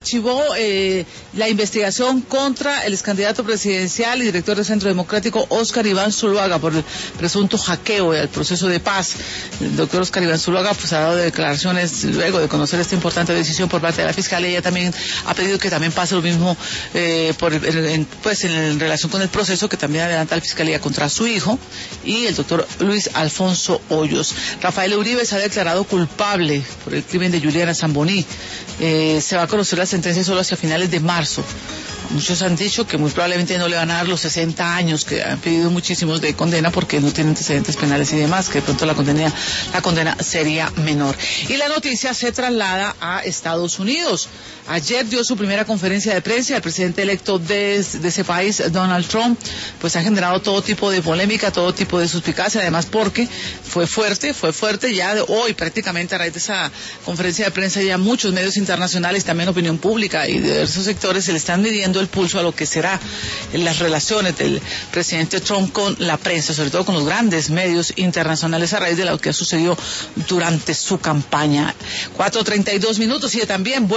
archivó la investigación contra el excandidato presidencial y director del Centro Democrático Óscar Iván Zuluaga por el presunto hackeo al proceso de paz. El doctor Óscar Iván Zuluaga pues ha dado declaraciones luego de conocer esta importante decisión por parte de la Fiscalía. Ella también ha pedido que también pase lo mismo en relación con el proceso que también adelanta la Fiscalía contra su hijo y el doctor Luis Alfonso Hoyos. Rafael Uribe se ha declarado culpable por el crimen de Juliana Zamboní. Se va a conocer la sentencia solo hacia finales de marzo. Muchos han dicho que muy probablemente no le van a dar los 60 años que han pedido muchísimos de condena porque no tiene antecedentes penales y demás, que de pronto la condena sería menor. Y la noticia se traslada a Estados Unidos. Ayer dio su primera conferencia de prensa. El presidente electo de ese país, Donald Trump, pues ha generado todo tipo de polémica, todo tipo de suspicacia, además porque fue fuerte ya de hoy prácticamente a raíz de esa conferencia de prensa. Ya muchos medios internacionales, también opinión pública y diversos sectores se le están midiendo el pulso a lo que será las relaciones del presidente Trump con la prensa, sobre todo con los grandes medios internacionales a raíz de lo que ha sucedido durante su campaña. 4:32 y también